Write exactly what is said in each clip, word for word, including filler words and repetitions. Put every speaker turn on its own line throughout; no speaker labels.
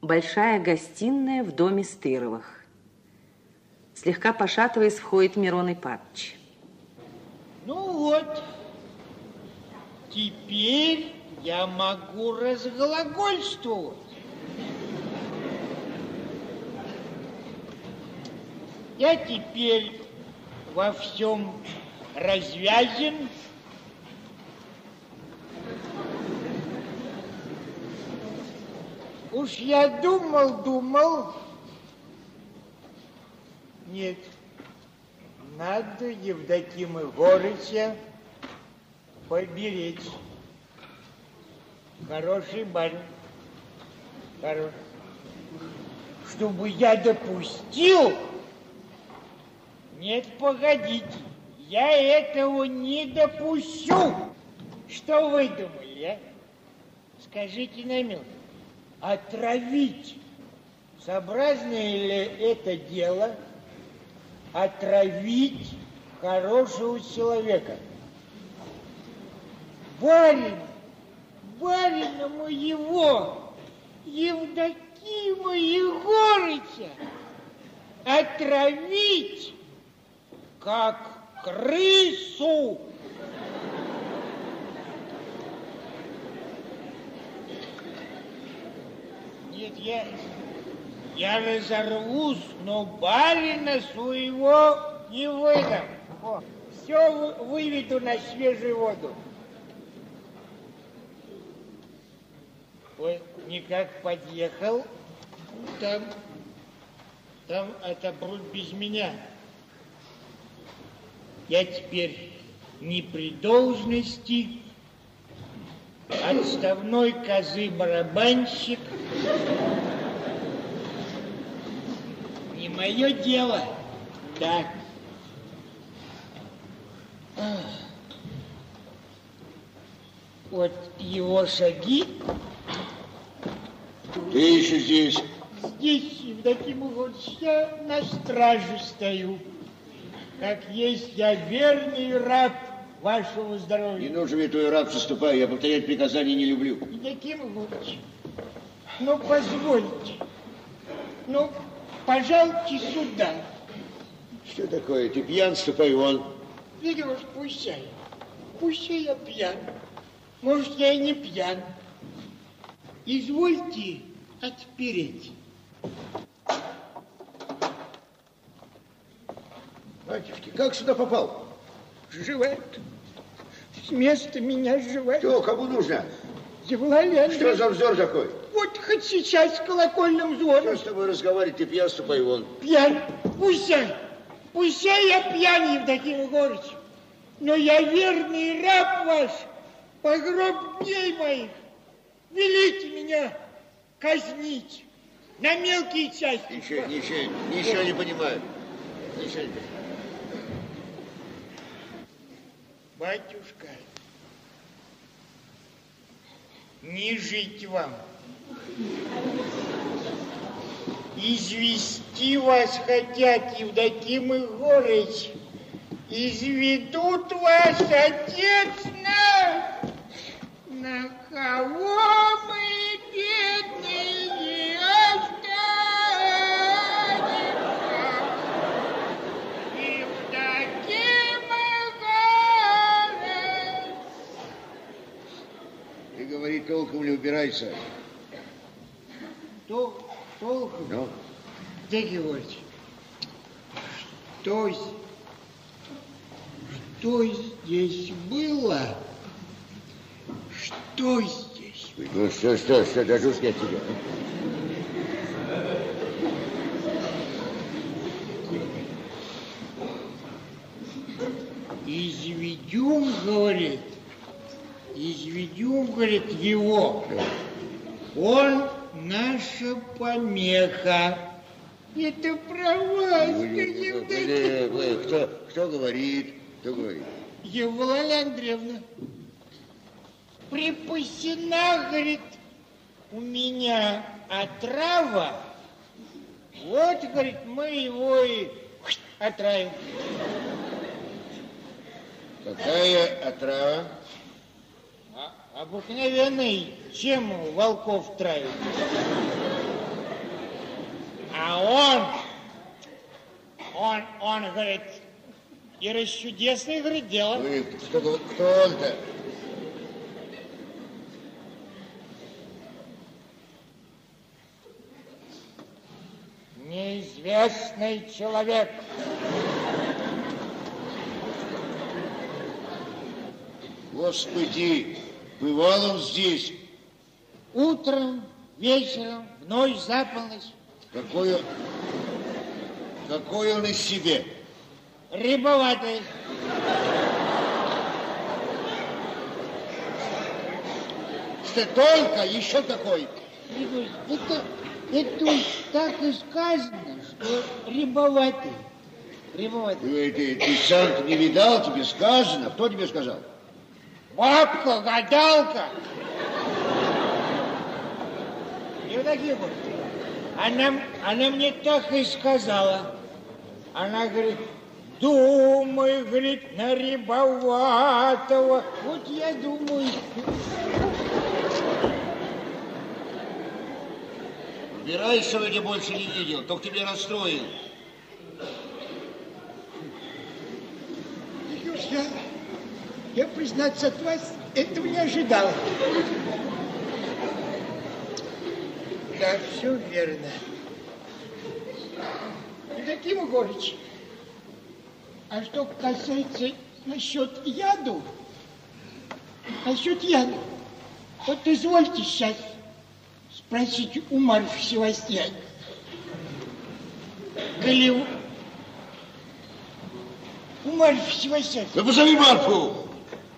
Большая гостиная в доме Стыровых. Слегка пошатываясь, входит Мирон Ипатыч.
Ну вот, теперь я могу разглагольствовать. Я теперь во всем развязен. Уж я думал, думал. Нет, надо Евдокима Егорыча поберечь. Хороший барин. Хороший. Чтобы я допустил... Нет, погодите, я этого не допущу. Что вы думали, а? Скажите на милость, отравить, сообразное ли это дело, отравить хорошего человека? Барин, барина моего, Евдокима Егорыча, отравить как крысу. Нет, я, я разорвусь, но барина своего не выдам. О, все выведу на свежую воду. Ой, никак подъехал, там, там отобрут без меня. Я теперь не при должности, отставной козы-барабанщик. Не мое дело. Так. Вот его шаги.
Ты еще здесь?
Здесь, Евдоким Егорыч, я на страже стою. Как есть я верный раб вашего здоровья.
Не нужно мне твой рабство, ступай, я повторять приказания не люблю.
Евдоким Егорыч, ну позвольте, ну пожалуйте сюда.
Что такое? Ты пьян, ступай вон.
Берешь, пущай, пущай я пьян. Может, я и не пьян. Извольте отпереть.
Батюшки, как сюда попал?
Живет. С места меня живет.
Что, кому нужно?
Евлалия Андреевна.
Что за вздор такой?
Вот хоть сейчас колокольным звоном.
Что с тобой разговаривать? Ты пьян, ступай вон.
Пьян. Пущай. Пущай я пьян, Евдоким Егорыч. Но я верный раб ваш, по гроб дней моих. Велите меня казнить на мелкие части.
Ничего, ничего, ничего не понимаю. Ничего не понимаю.
Батюшка, не жить вам. Извести вас хотят, Евдоким Егорыч. Изведут вас, отец, на... На кого мы, бедные, останемся? Евдоким Егорыч.
Ты говори толком или убирайся.
Тол толком?
Ну?
Евдоким Егорыч, что, что здесь было? Что здесь?
Ну что, что, что, дождусь я тебя.
Изведем, говорит, изведем, говорит, его. Он наша помеха. Это про вас, Евдоким.
Кто, кто говорит? Кто говорит?
Евлалия Андреевна. Припасена, говорит, у меня отрава. Вот, говорит, мы его и отравим.
Какая отрава?
А, обыкновенный, чем волков травят? Он, говорит, и расчудесное, говорит, дело.
Вы, кто, кто он-то?
Неизвестный человек.
Господи, бывал он здесь?
Утром, вечером, в ночь, за полночь.
Какой он, какой он из себя?
Рябоватый.
Что только, еще какой?
Григорий, это, это уж так и сказано, что рябоватый. Рябоватый.
Ты, ты, ты сам не видал, тебе сказано? Кто тебе сказал?
Бабка, гадалка. Евдокия, она, она мне так и сказала. Она говорит, думай, говорит, на рябоватого. Вот я думаю.
Убирай, что я тебя больше не видел, только тебя расстроил.
Я, я, признаться, от вас этого не ожидал. Да, все верно. Евдоким Егорыч, а что касается насчет яду, насчет яду, вот извольте сейчас спросить у Марфы Севастьяновны. Коли у Марфы Севастьяновны.
Да позови Марфу!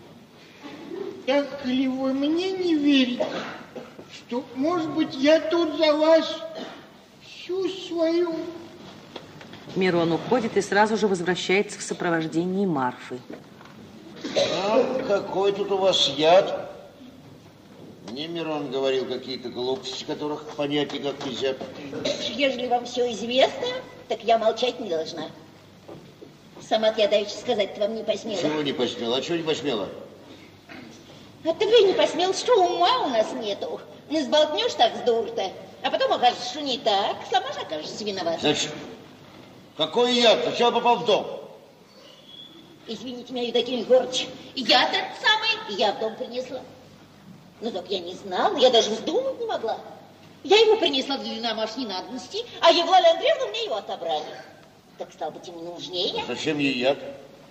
Так ли вы мне не верите, что, может быть, я тут за вас всю свою...
Мирон уходит и сразу же возвращается в сопровождении Марфы.
А какой тут у вас яд? Мне Мирон говорил какие-то глупости, которых понять никак нельзя.
Ежели вам все известно, так я молчать не должна. Сама-то я давеча сказать-то вам не посмела.
Чего не посмела? А чего не посмела?
А ты бы не посмел, что ума у нас нету. Не сболтнешь так с дурта, а потом окажется, что не так, сама же окажешься виновата.
Значит, какой яд? Зачем попал в дом?
Извините меня, Евдоким Егорыч, яд этот самый я в дом принесла. Ну так я не знала, я даже вздумать не могла. Я его принесла для домашней надобности, а Евлалия Андреевна мне его отобрали. Так, стало быть, ему нужнее.
Зачем ей яд?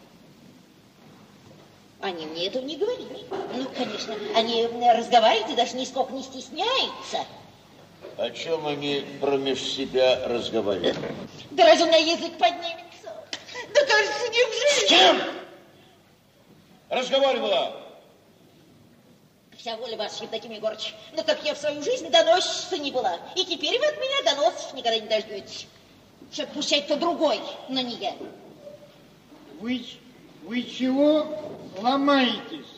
Они мне этого не говорили. Ну, конечно, они разговаривают и даже нисколько не стесняются.
О чем они промеж себя разговаривают?
Да разве у меня язык поднимется? Да, кажется, не в жизни.
С кем? Разговаривала?
Вся воля ваша, Евдоким Егорыч. Ну, так я в свою жизнь доносчица не была. И теперь вы от меня доносов никогда не дождетесь. Что отпущать кто другой, но не я.
Вы, вы чего ломаетесь?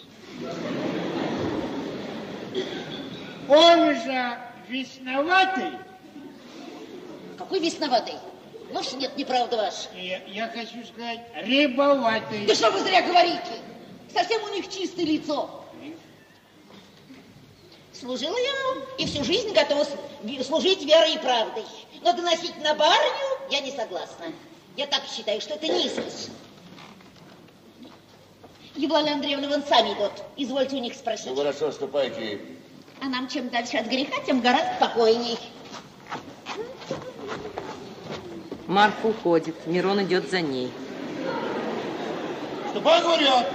Он же весноватый.
Какой весноватый? Вовсе нет неправды ваша.
Я, я хочу сказать, рябоватый.
Да что вы зря говорите? Совсем у них чистое лицо. Служила я вам и всю жизнь готова служить верой и правдой. Но доносить на барыню я не согласна. Я так считаю, что это низость. Евлалия Андреевна, вон сами идут. Извольте у них спросить.
Ну, хорошо, ступайте.
А нам чем дальше от греха, тем гораздо спокойней.
Марфа уходит. Мирон идет за ней.
Ступай, говорят!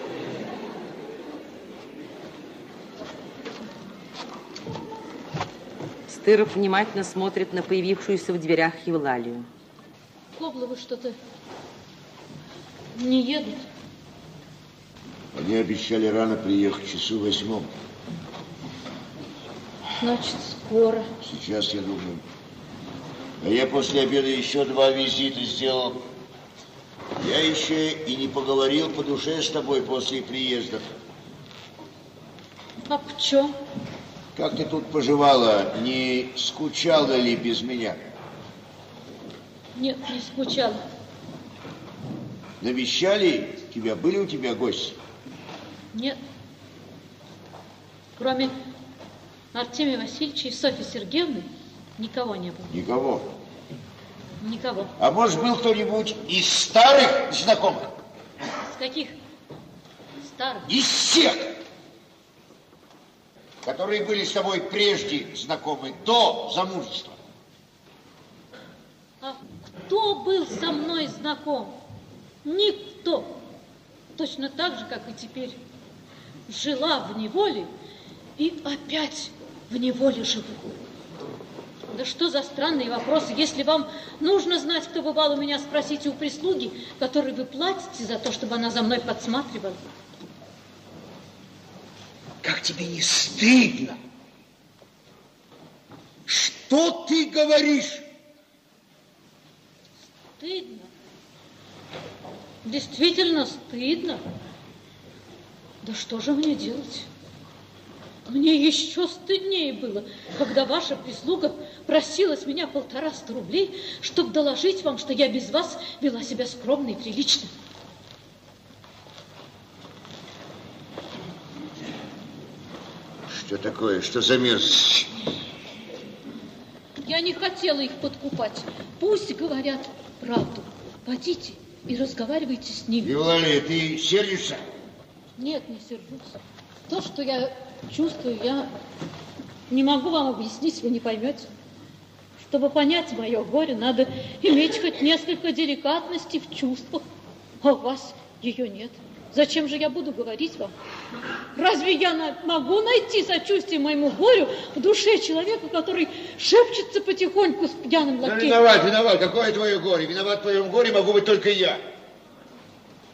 Стыров внимательно смотрит на появившуюся в дверях Евлалию.
Кобловы что-то не едут.
Они обещали рано приехать, часу восьмом.
Значит, скоро.
Сейчас, я думаю. А я после обеда еще два визита сделал. Я еще и не поговорил по душе с тобой после приезда.
А в чем?
Как ты тут поживала? Не скучала ли без меня?
Нет, не скучала.
Навещали тебя? Были у тебя гости?
Нет. Кроме Артемия Васильевича и Софьи Сергеевны никого не было.
Никого.
Никого.
А может, был кто-нибудь из старых знакомых?
С каких старых?
Из всех, которые были с тобой прежде знакомы, до замужества.
А кто был со мной знаком? Никто. Точно так же, как и теперь. Жила в неволе и опять в неволе живу. Да что за странные вопросы? Если вам нужно знать, кто бывал у меня, спросите у прислуги, которой вы платите за то, чтобы она за мной подсматривала.
Как тебе не стыдно? Что ты говоришь?
Стыдно. Действительно стыдно. Да что же мне делать? Мне еще стыднее было, когда ваша прислуга просила с меня полтораста рублей, чтобы доложить вам, что я без вас вела себя скромно и прилично.
Что такое? Что за мерзость?
Я не хотела их подкупать. Пусть говорят правду. Пойдите и разговаривайте с ними.
Евлалия, ты сердишься?
Нет, не сержусь. То, что я чувствую, я не могу вам объяснить, вы не поймете. Чтобы понять мое горе, надо иметь хоть несколько деликатности в чувствах. А у вас ее нет. Зачем же я буду говорить вам? Разве я на- могу найти сочувствие моему горю в душе человека, который шепчется потихоньку с пьяным
Да
лакеем?
виноват, виноват. Какое твое горе? Виноват в твоем горе могу быть только я.